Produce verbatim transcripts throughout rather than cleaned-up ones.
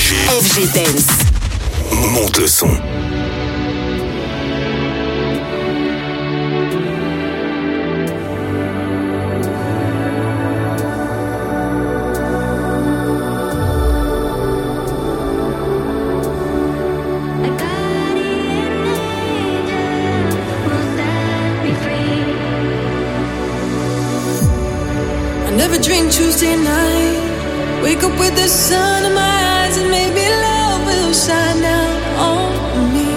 F G Dance. Monte le son. Never drink Tuesday night. Wake up with the sun in my eyes, and maybe love will shine down on me.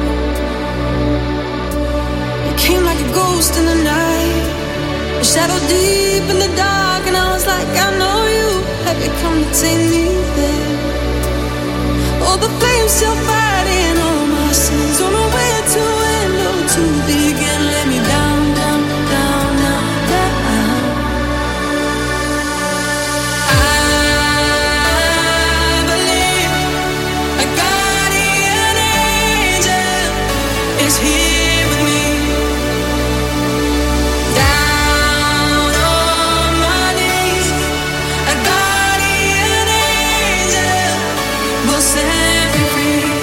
You came like a ghost in the night, a shadow deep in the dark, and I was like, I know you. Have you come to take me there? All the flames still fighting, all my sins. Don't know where to end or to begin. Let me down, down, down, down, down. Here with me, down on my knees, a guardian angel will set me free.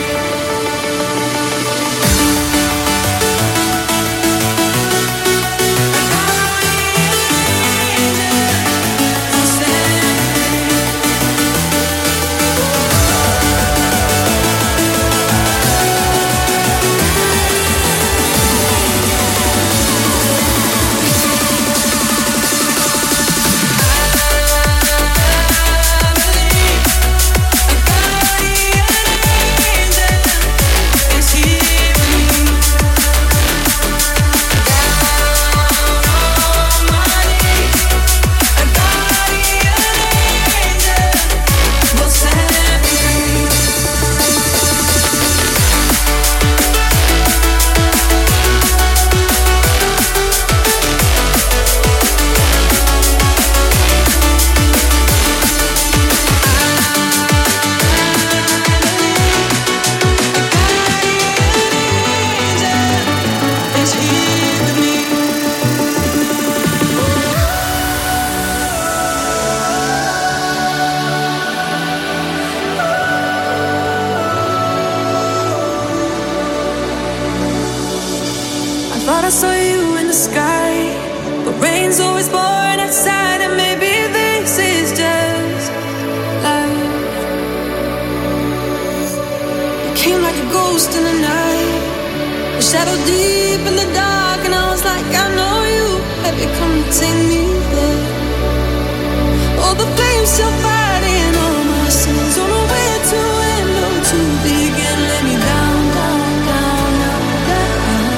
A guardian angel will set me free. I saw you in the sky, but rain's always pouring outside, and maybe this is just life. You came like a ghost in the night, a shadow deep in the dark, and I was like, I know you. Have you come to take me there? All the flames still fighting, all my sins. Don't know where to end or to begin. Let me down, down, down, down, down.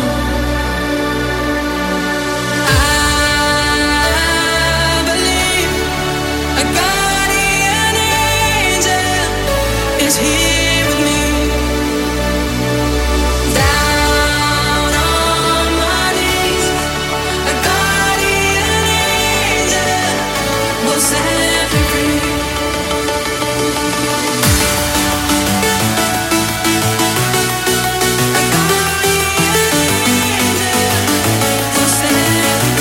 Here with me, down on my knees, a guardian angel will set me free. A guardian angel will set me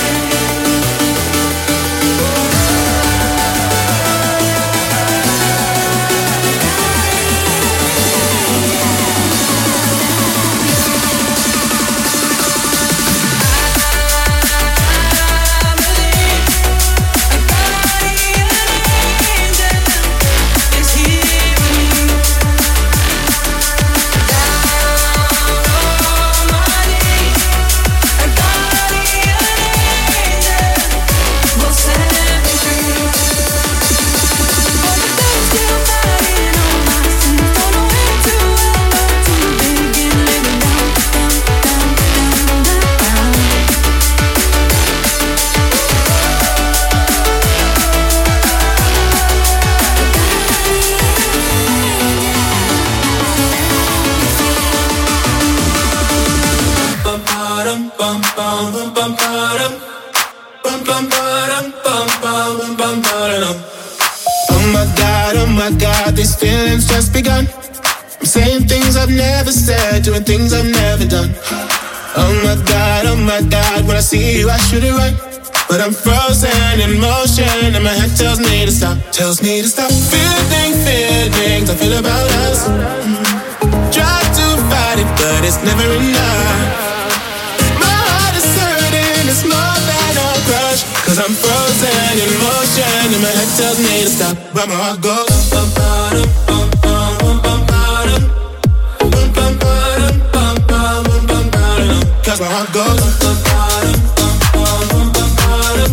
Oh my God, oh my God, these feelings just begun. I'm saying things I've never said, doing things I've never done. Oh my God, oh my God, when I see you I should it right, but I'm frozen in motion and my head tells me to stop, tells me to stop. Feeling feelings I feel about it's never enough. My heart is hurting, it's more than a crush. Cause I'm frozen in motion and my head tells me to stop, but my heart goes bum, bum, bum, bum, bum, bum, bum, bum, bum, bum, bum, bum, bum, cause my heart goes bum, bum, bum, bum, bum, bum,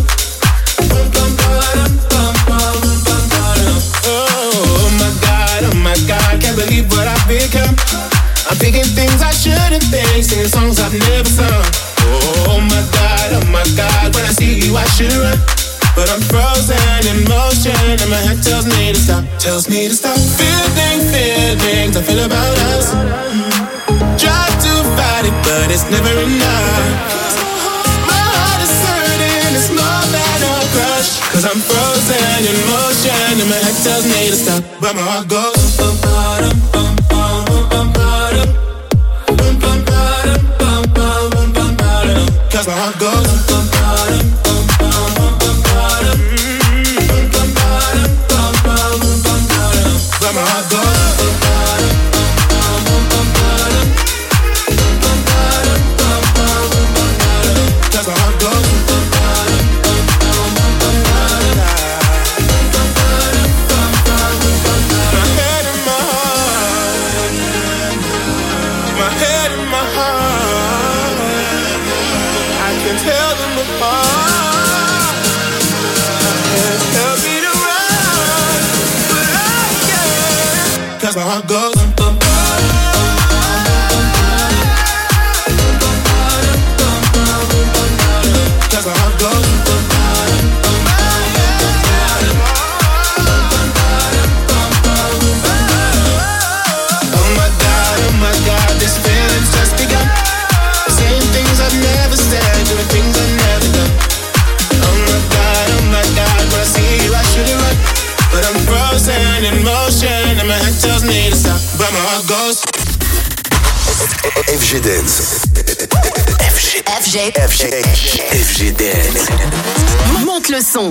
oh my God, oh my God, can't believe what I've become. I'm thinking things I shouldn't think, singing songs I've never sung. Oh my God, oh my God, when I see you I should run, but I'm frozen in motion and my head tells me to stop, tells me to stop. Feeling feelings I feel about us. Try to fight it, but it's never enough. My heart is hurting, it's more than a crush. Cause I'm frozen in motion and my head tells me to stop, but my heart goes bum, bum, bum, bum, bum, bum, bum, bum, bum, bum, bum, bum, cause my heart goes bum, bum, bum, bum, bum, bum, bum, bum, bum, bum, but my heart goes bum, bum, bum, bum, bum, cause my heart goes bum, bum, bum, bum, bum, my head and my heart, my head and my heart, I can tell them apart. My head tells me to run, but I can't, cause my heart goes bum, bum, cause my heart goes bum, oh my God, oh my God, this feeling's just begun. Saying things I've never said, doing things I've never done. Oh my God, oh my God, when I see you I should've run, but I'm frozen in motion and my head tells me to stop, but my heart goes F G Dance. F G F G F G F G Dance. Monte le son.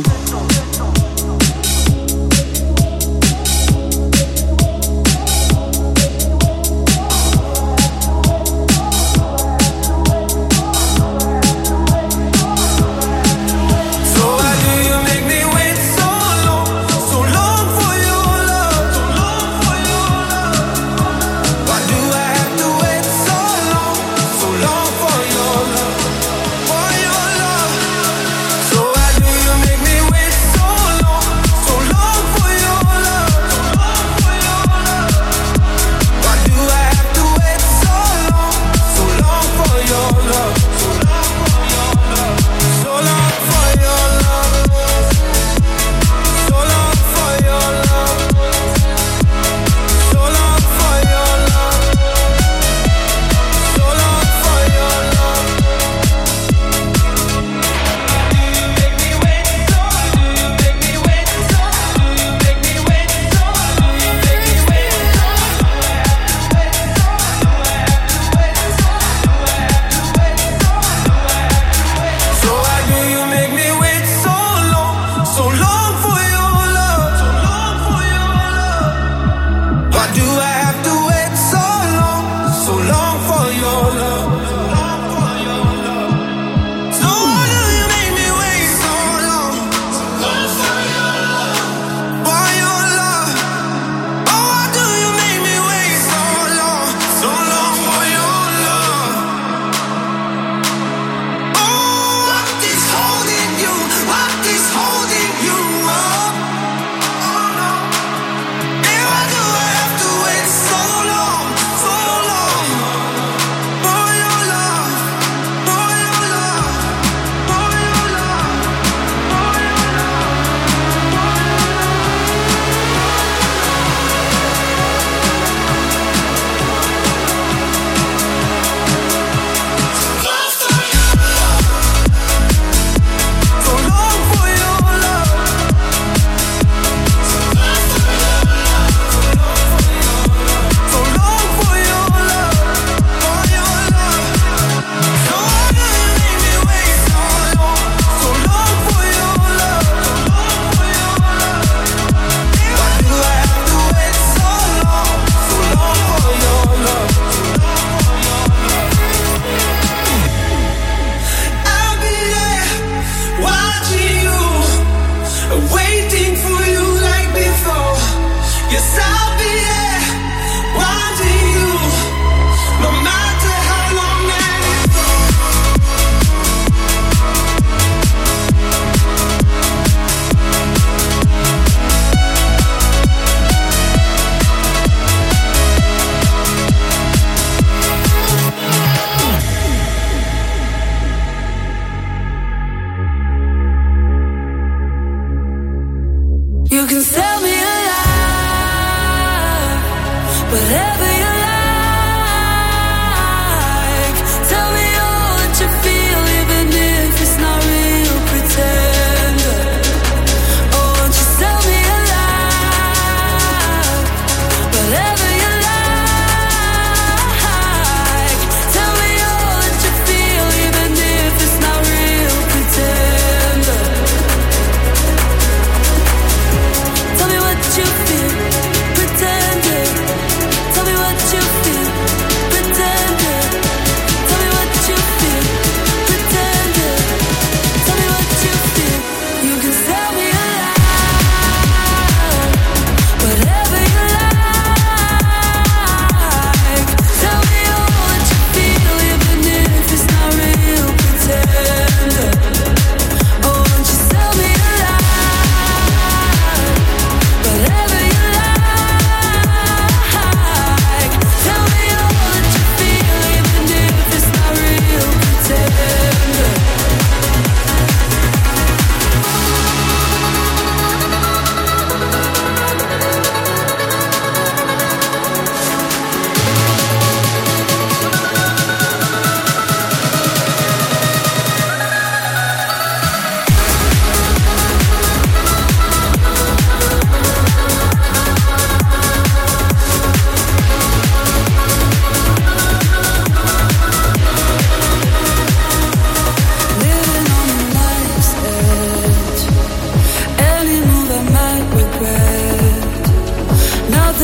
So why do you make me wait so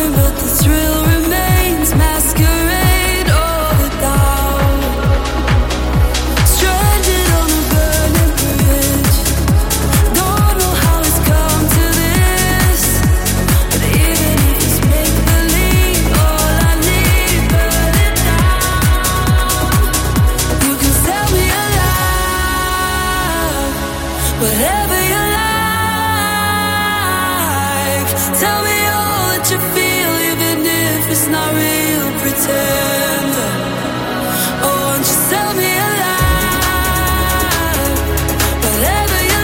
running, but the thrill remains. Masquerade all the doubt. Stranded on a burning bridge. Don't know how it's come to this, but even if it's make believe, all I need burn it down. You can sell me alive, whatever you like. Tell me all that you feel, even if it's not real. Pretend. Oh, won't you sell me alive, whatever you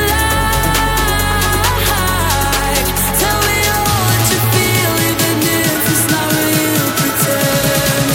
like. Tell me all that you feel, even if it's not real. Pretend.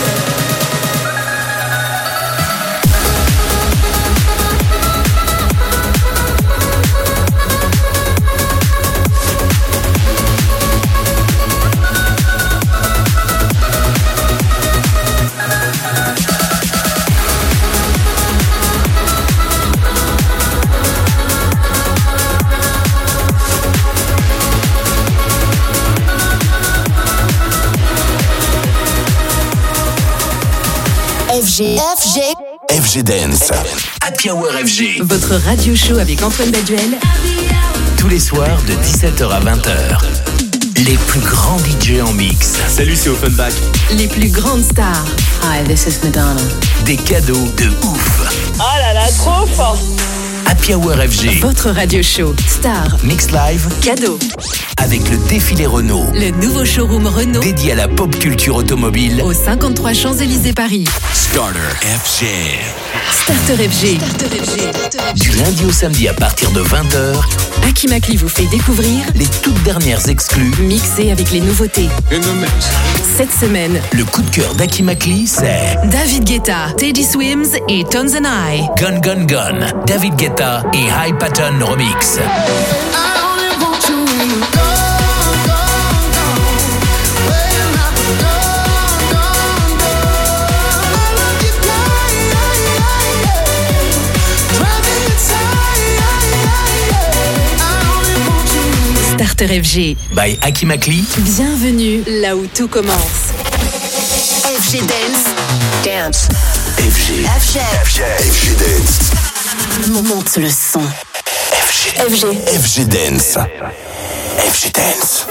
F G. F G. F G Dance. Happy Hour F G. Votre radio show avec Antoine Baduel. Tous les soirs de dix-sept heures à vingt heures. Les plus grands D J en mix. Salut, c'est Offenbach. Les plus grandes stars. Hi, this is Madonna. Des cadeaux de ouf. Oh là là, trop fort. Happy Hour F G. Votre radio show. Star. Mix live. Cadeau. Avec le défilé Renault. Le nouveau showroom Renault. Dédié à la pop culture automobile. Au cinquante-trois Champs-Élysées Paris. Starter F G. Starter F G. Du lundi au samedi à partir de vingt heures. Aki Makli vous fait découvrir les toutes dernières exclus. Mixés avec les nouveautés. Cette semaine, le coup de cœur d'Aki Makli, c'est David Guetta, Teddy Swims et Tones and I. Gun Gun Gun, David Guetta et High Pattern Remix. Starter F G. By Aki Makli. Bienvenue là où tout commence. F G Dance. Dance. F G. F G. F G. F G Dance. Monte le son. F G. F G. F G Dance. F G Dance.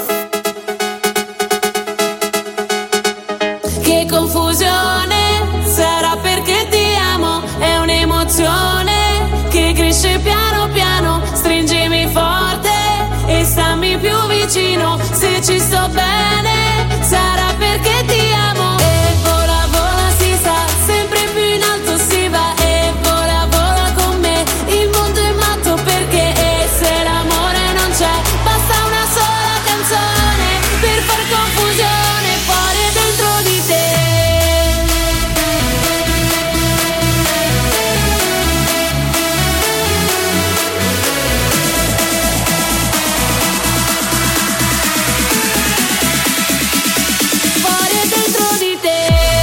Che confusione, sarà perché ti amo, è un'emozione che cresce piano piano, stringimi forte e stammi più vicino, se ci sto bene, sarà perché ti amo. E vola vola si sa, sempre più in alto si va, e vola vola con me, il mondo è matto perché, e se l'amore non c'è, basta una sola canzone per far confusione fuori e dentro di te. Fuori e dentro di te.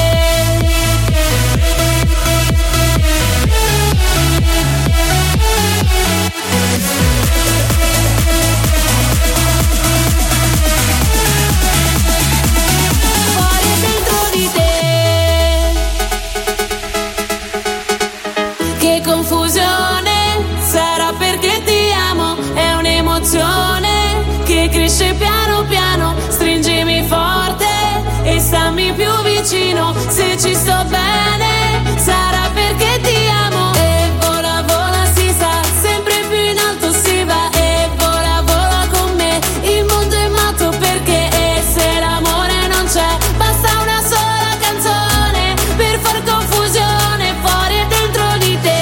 Fuori e dentro di te. Che confusione, sarà perché ti amo, è un'emozione che cresce piano piano, stringimi forte e stammi più vicino, se ci sto bene, sarà perché ti amo. E vola vola si sa, sempre più in alto si va, e vola vola con me, il mondo è matto perché, e se l'amore non c'è, basta una sola canzone per far confusione fuori e dentro di te.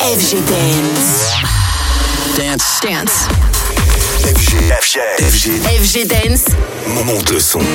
F G Dance. Dance. Dance. F G. F G. F G. F G Dance. Monte le son.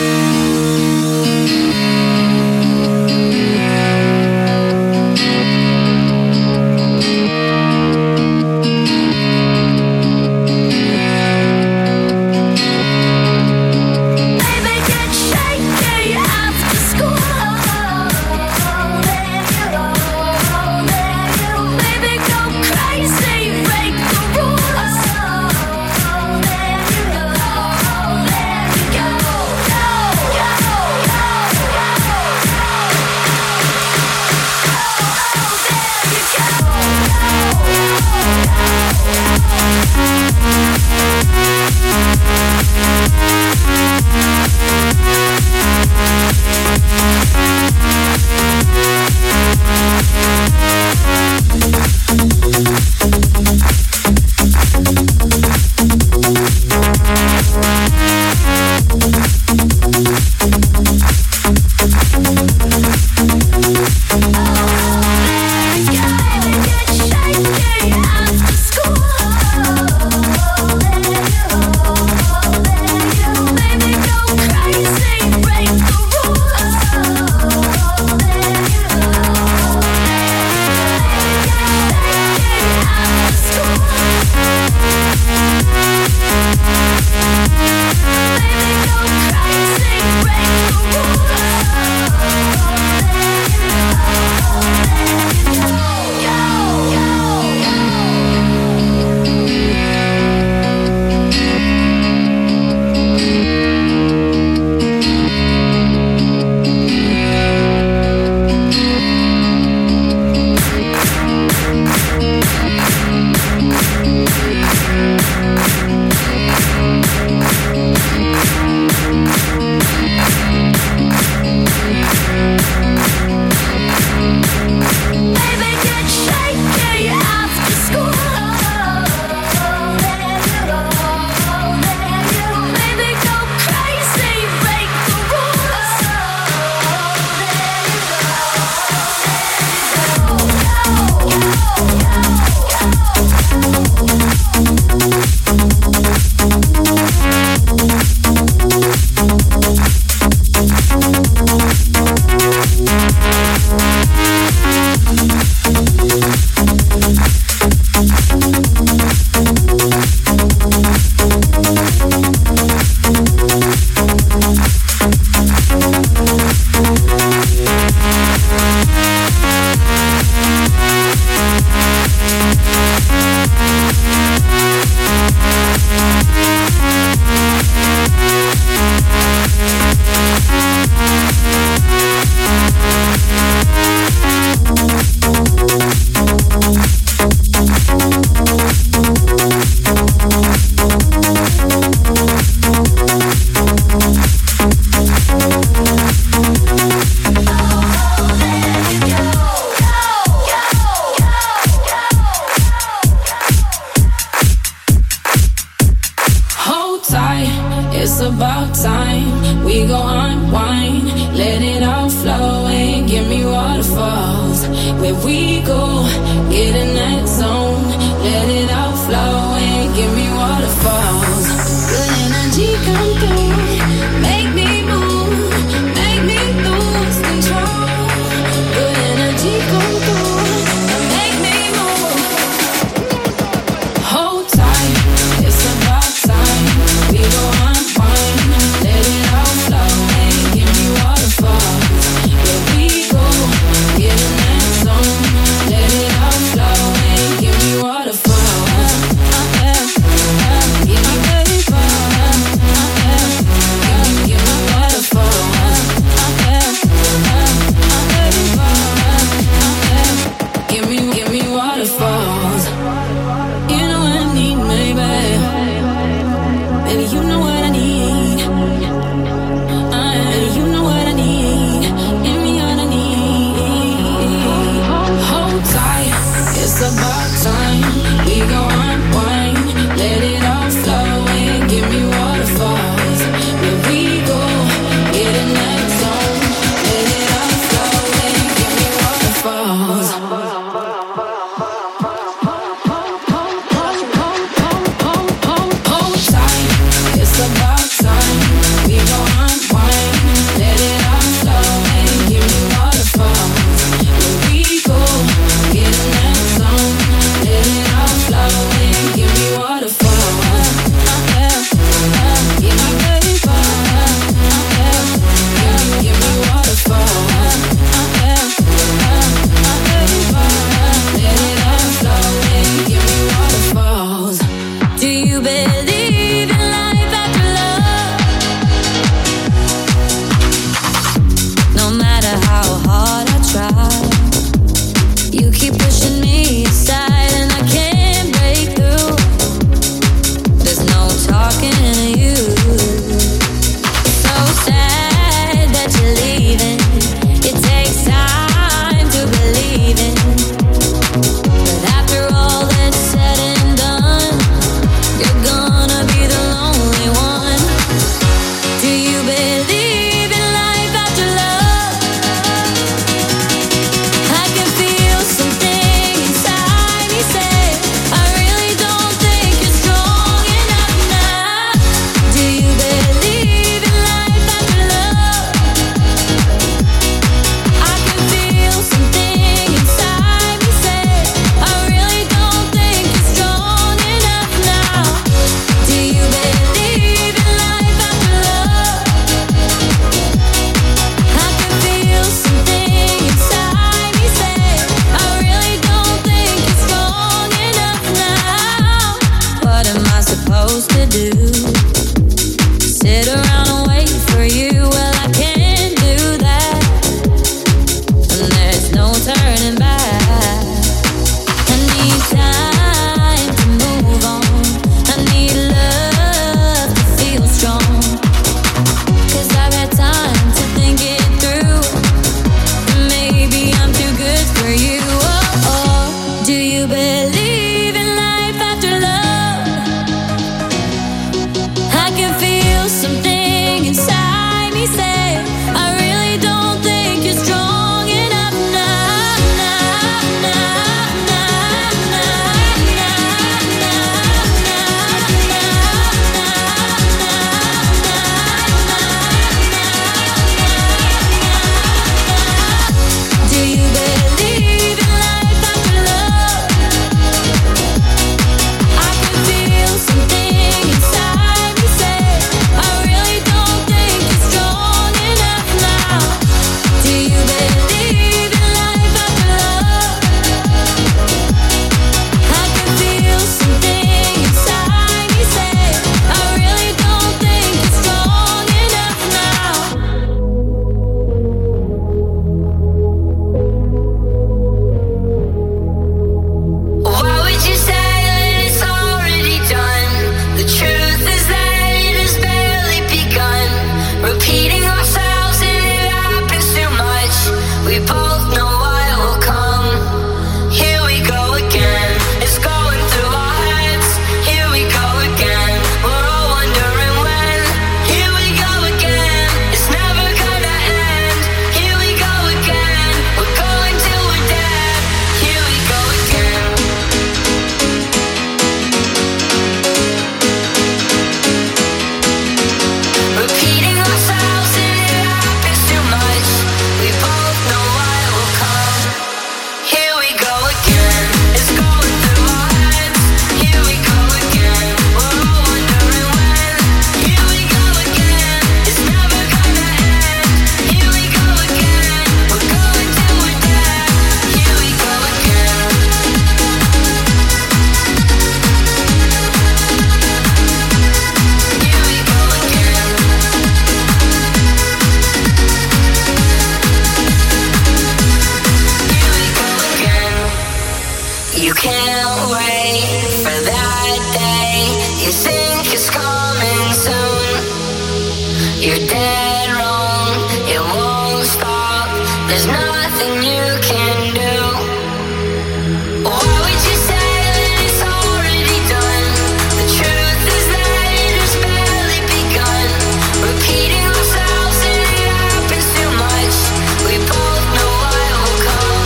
You can't wait for that day. You think it's coming soon. You're dead wrong, it won't stop. There's nothing you can do. Why would you say that it's already done? The truth is that it has barely begun. Repeating ourselves and it happens too much. We both know what will come.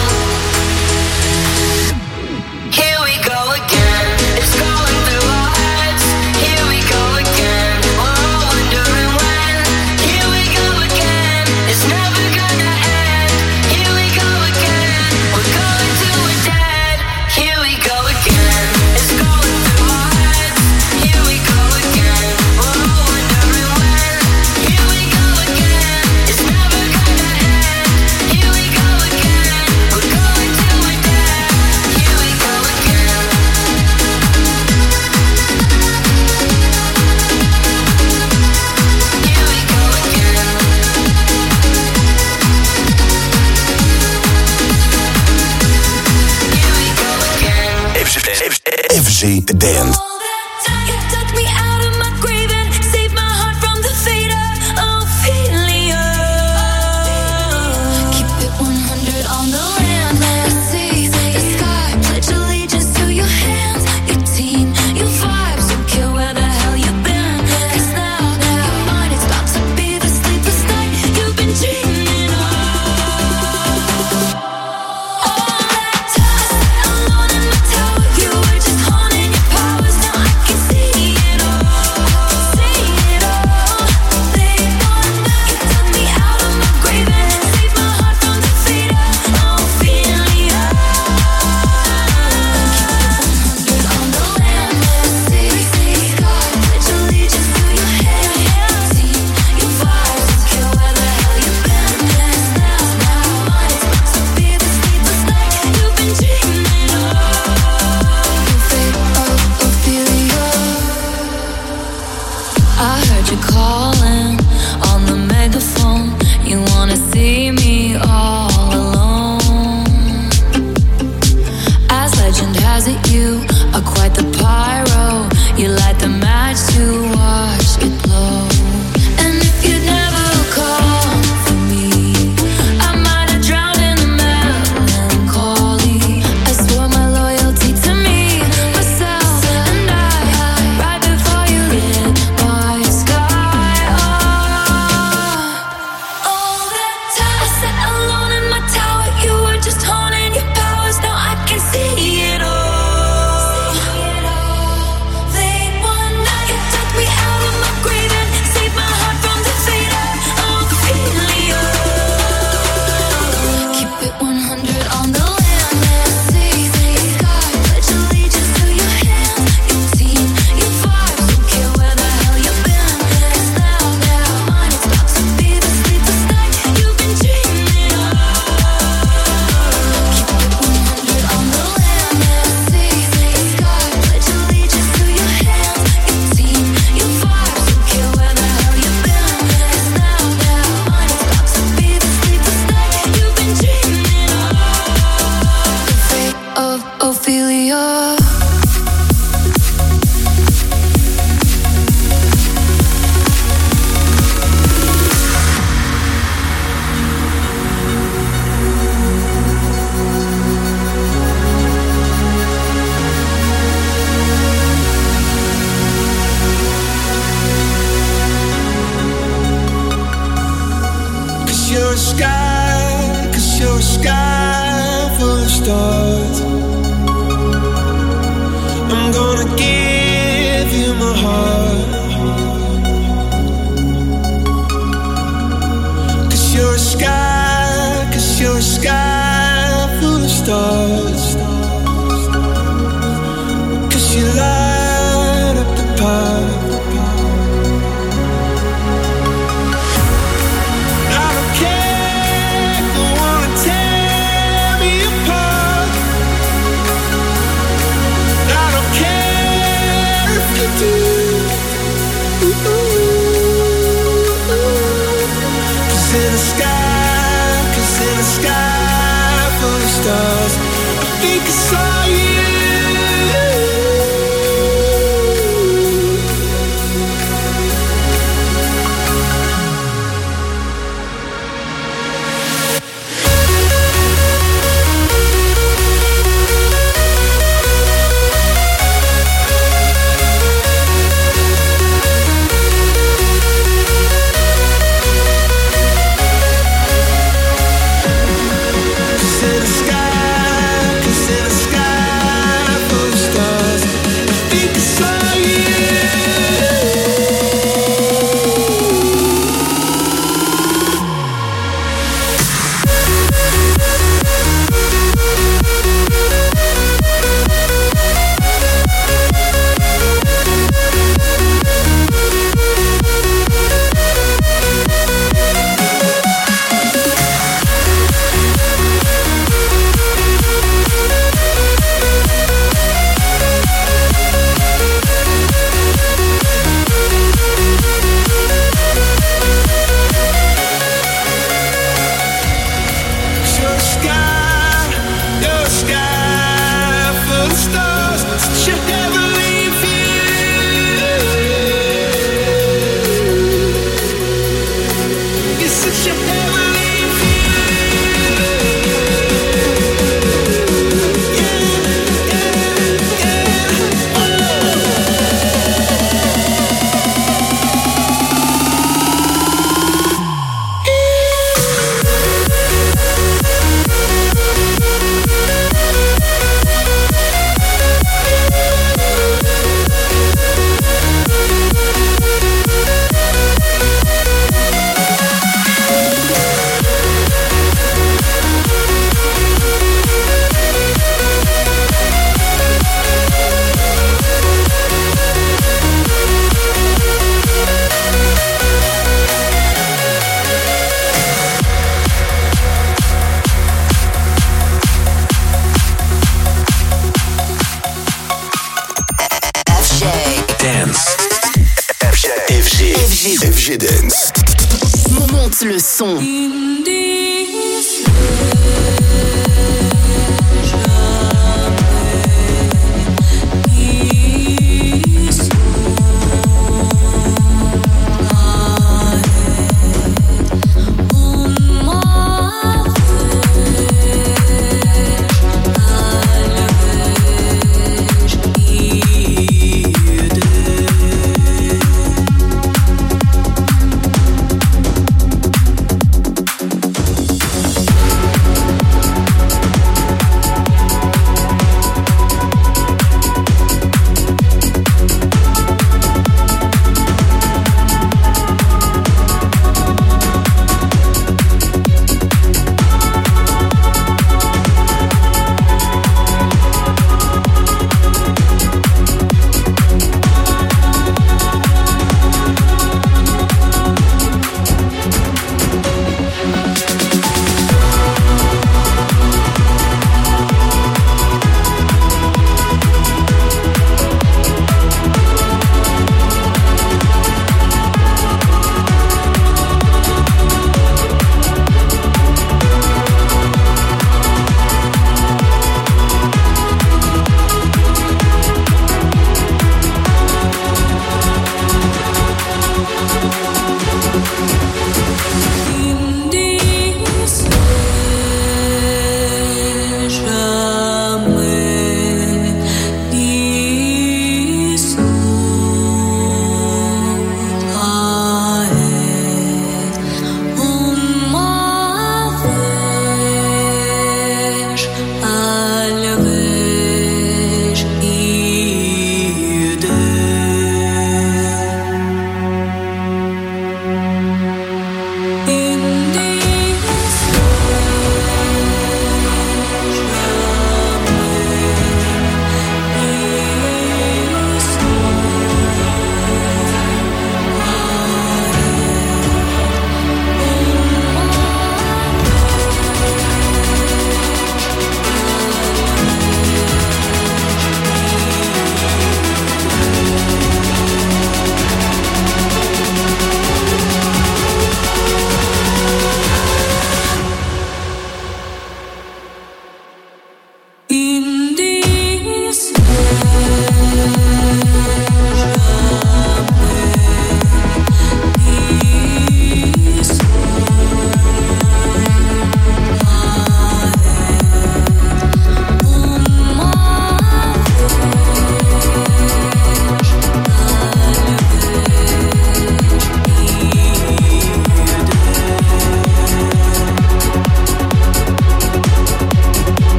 Here we go again, it's going through our heads. Here we go again, we're all wondering when. Here we go again, it's never gonna end. Here we go again, we're going till we're dead. Here we go again, it's going through our heads. Here we go again, we're all wondering when. Here we go again, it's never gonna end. Here we go again, we're going till we're dead. Here we go again. Here we go again. Here we go again. F G Dance. You took me out of my grave and saved my heart from the fate of Ophelia. Keep it one hundred on the land. I see the sky, pledge allegiance to your hands. Your team, your vibes, don't care where the hell you've been. 'Cause now, your mind is about to be the sleepless night you've been dreaming of. All that time, alone in my tower, you were just honing your powers. Now I can see it all, see it all. They want that. You took me out of my grave and saved my heart from the fate of Ophelia. Keep it one hundred on the land. See the sky, pledge allegiance to your hands. See your vibes, don't care where the hell you've been. 'Cause now, now, mine is about to be the sleepless night you've been dreaming of. The fate of Ophelia. I heard you calling on the megaphone. You wanna see me all alone. As legend has it, you are quite the pyro. You light the match to watch it blow. And if you'd never called for me, I might have drowned in the melancholy. I swore my loyalty to me, myself, and I. Right before you lit my sky up. All that time I sat alone in my tower, you were just honing your powers. Now I can see it all. They want that. You took me out of my grave and saved my heart from the fate of Ophelia. Keep it one hundred on the land. See the sky, pledge allegiance to your hands. Your team, your vibes, don't care where the hell you've been. 'Cause now, now, mine is about to be the sleepless night you've been dreaming of. Keep it one hundred on the land. See the sky, pledge allegiance to your hands. Your team, your vibes, don't care where the hell you've been. 'Cause now, now, mine is about to be the sleepless night you've been dreaming of. The fate of Ophelia. Cause you're a sky, cause you're a sky full of stars. I'm gonna give you my heart. Cause you're a sky, cause you're a sky full of stars. Cause you light up the path. I don't care if you wanna tear me apart. I don't care if you do. Cause in the sky, cause in the sky full of stars, I think I saw you. F G Dance. Monte le son.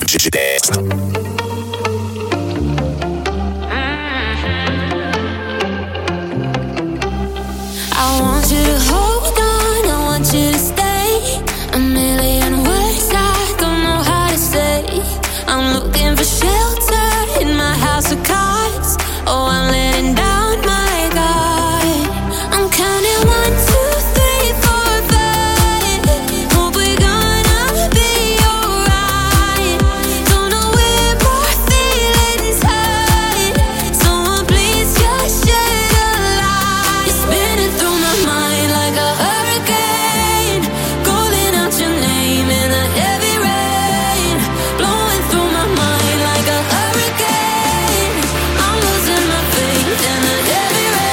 G Dance. I want you to hold on, I want you to stay. A million words I don't know how to say. I'm looking for shelter in my house of cards. Oh, I'm letting down my guard. I'm counting one, two, three, four, five. Hope we're gonna be alright. Don't know where more feelings hide. Someone please just shed a light. You're spinning through my mind like a hurricane, calling out your name in the heavy rain, blowing through my mind like a hurricane. I'm losing my faith in the heavy rain.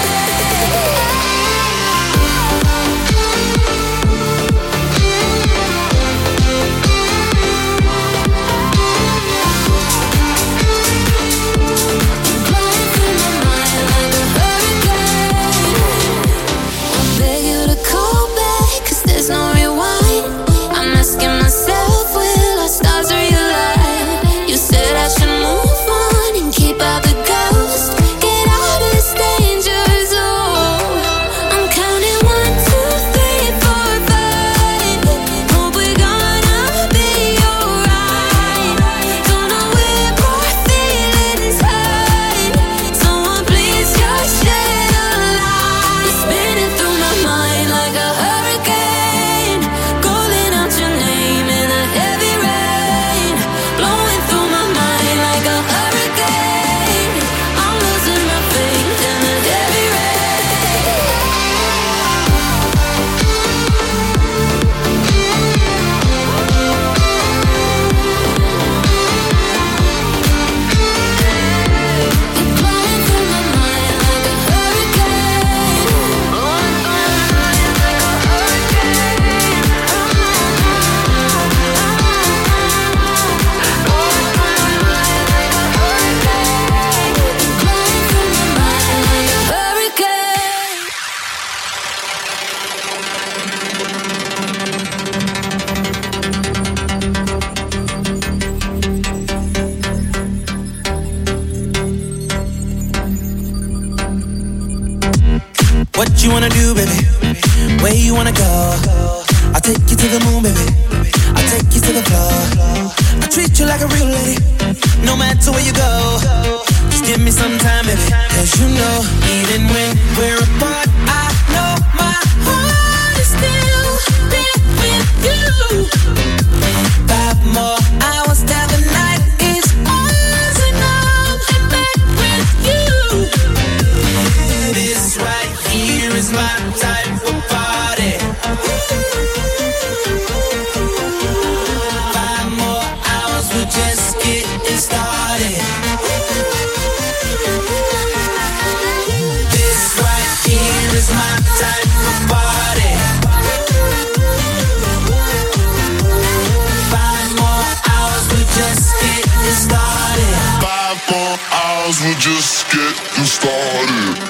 Blowing through my mind like a hurricane. I beg you to call back, 'cause there's no rewind. I'm asking myself, will our stars realign? You said I should move on and keep out the ghost. Get out of this danger zone. I'm counting one, two, three, four, five. Hope we're gonna be alright. Don't know where more feelings hide. Someone please just shed a light. You're spinning through my mind like a hurricane, calling out your name in a heavy rain, blowing through my mind like a hurricane. I'm losing my faith in the heavy rain. You're blowing through my mind like a hurricane, blowing through my mind like a hurricane. Blowing through my mind like a hurricane. Blowing through my mind like a hurricane. What you wanna do, baby? Where you wanna go? I'll take you to the moon, baby. I'll take you to the floor. I treat you like a real lady, no matter where you go. Just give me some time, baby. 'Cause you know, even when we're apart, I know my heart is still there with you. Five more hours down the night is ours, and I'm back with you. This right here is my type of party. Five more hours, we're just getting started. This right here is my type of party. Five more hours, we're just getting started. Five more hours, we're just getting started.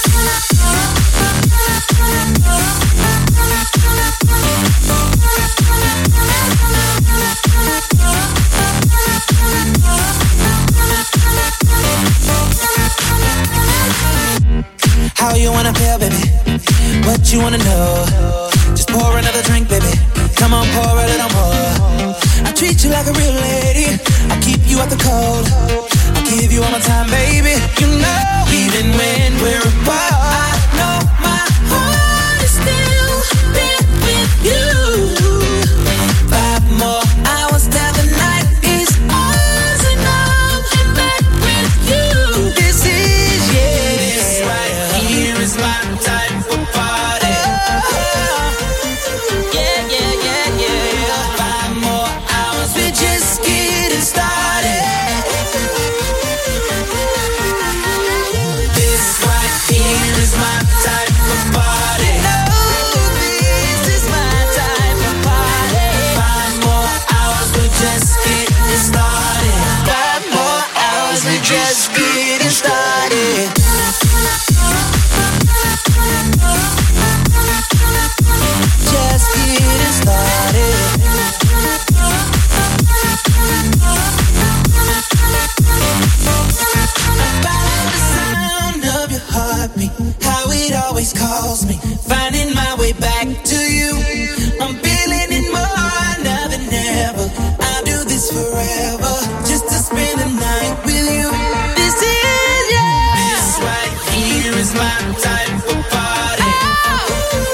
How you wanna feel, baby? What you wanna know? Just pour another drink, baby. Come on, pour a little more. I treat you like a real lady. I keep you out the cold. I'll give you all my time, baby. You know, even when we're apart, I know my heart is still there with you. Five more hours down the night is ours, and I'm back with you. This is, yeah, this right here is my type of party. Yeah, yeah, yeah, yeah. Five more hours, we're just getting started. This right here calls me, finding my way back to you. I'm feeling it more now than ever. I'll do this forever, just to spend the night with you. This is, yeah, this right here is my type of party. Oh,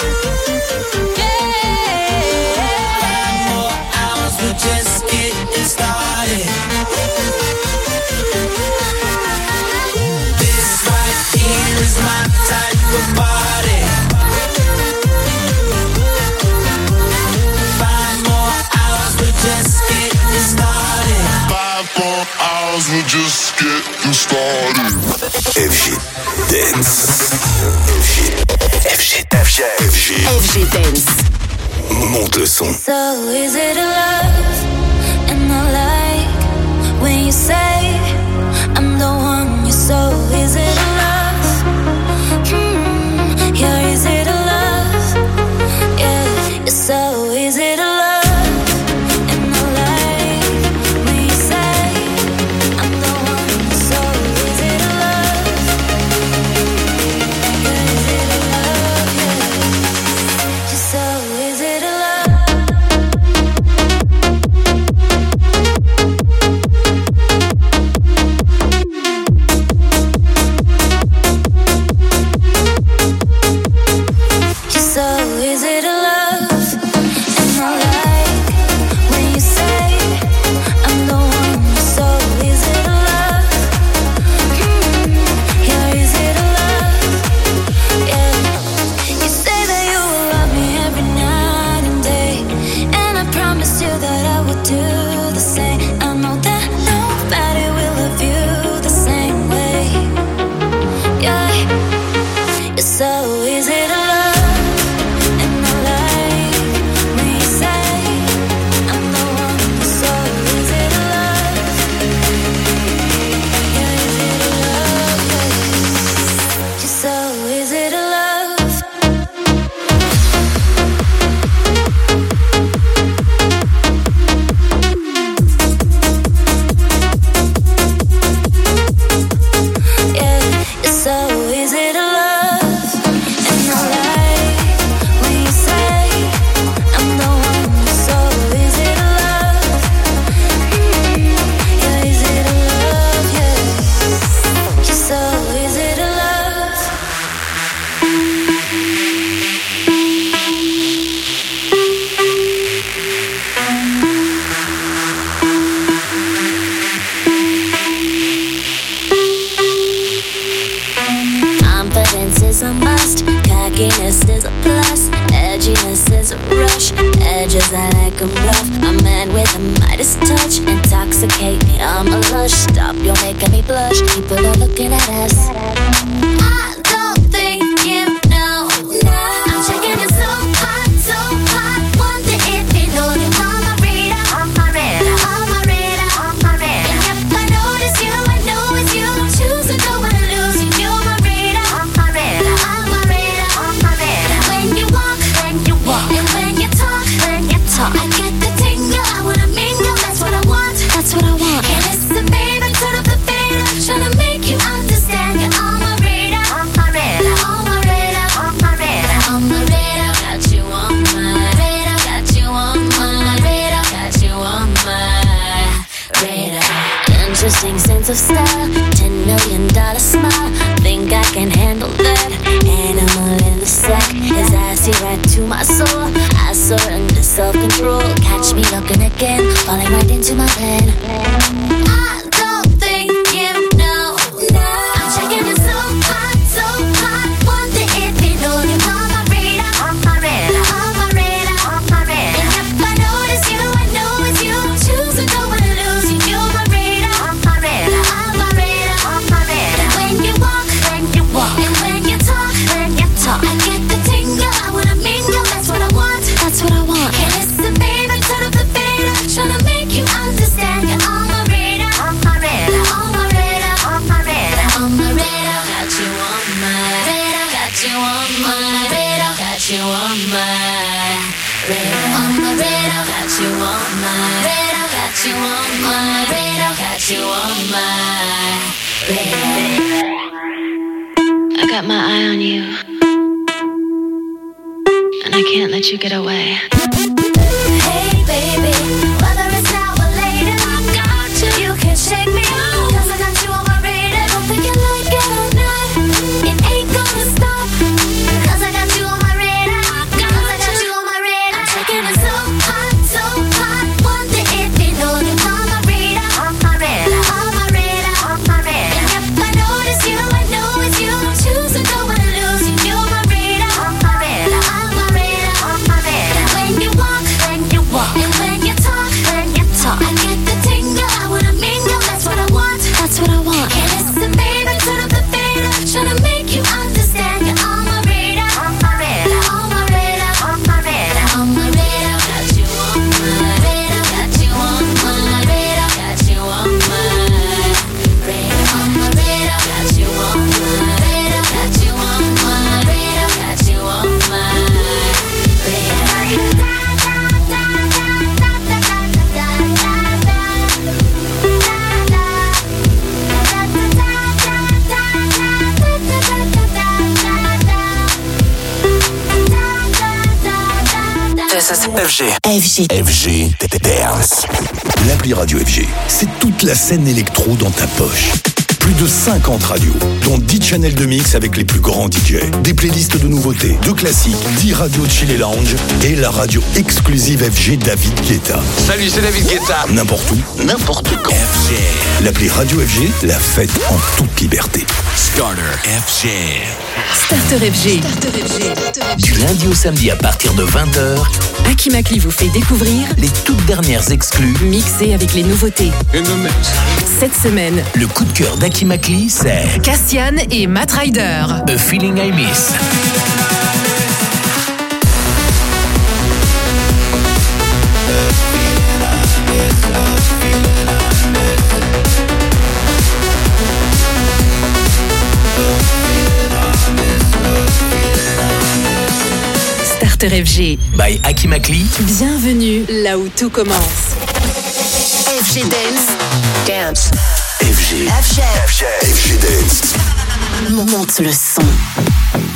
yeah. Five more hours, we're just getting started. This right here is my type of party. Five more hours, we're just getting started. Five more hours, we're just getting started. F G Dance. F G. F G. F G. F G. F G Dance. Monte le son. So is it a love? And I like when you say I'm the one you so is it a love? Hmm, yeah, is it a love? Yeah, yeah, so is it a love? And I like when you say I'm the one you so is it a love? Yeah, is it a love? Yeah, yeah, so is it a love? I got my eye on you. I can't let you get away. Hey baby, whether it's now or later, I got you. You can't shake me out, 'cause I got you on my radar. Don't think you like it or not, it ain't gonna stop, 'cause I got you on my radar. I got, I got you on my radar. I'm taking it so hot, so hot. Wonder if you know you're on my radar, on my radar, on my radar, on my radar. And if I notice you, I know it's you. Don't choose to go and lose you. You're my radar, on my radar, on my radar, on my radar. And when you walk, when you walk, and when you talk, when you talk, I get the tingle. I wanna mingle. That's what I want. That's what I want. And it's the baby, turn up the fader, trying to make you understand. You're on my radar, on my radar, on my radar, on my radar, on my radar. Got you on my radar, got you on my radar, got you on my radar, on my radar, got you on my radar, got you on my radar, got you on my This is F G. F G. F G Dance. L'appli Radio F G, c'est toute la scène électro dans ta poche. Plus de cinquante radios, dont dix channels de mix avec les plus grands D J. Des playlists de nouveautés, de classiques, dix radios chill et lounge et la radio exclusive F G David Guetta. Salut, c'est David Guetta. N'importe où, n'importe quand. F G. L'appli Radio F G, la fête en toute liberté. Starter F G. Starter F G. Du lundi au samedi à partir de vingt heures, Aki Makli vous fait découvrir les toutes dernières exclus. mixées avec les nouveautés. Cette semaine, Le coup de cœur d'Aki Makli, c'est Cassian et Matt Ryder. A Feeling I Miss. Starter F G. By Aki Makli. Bienvenue là où tout commence. F G Dance. Dance. F G. F G. F G. F G Dance. Monte le son.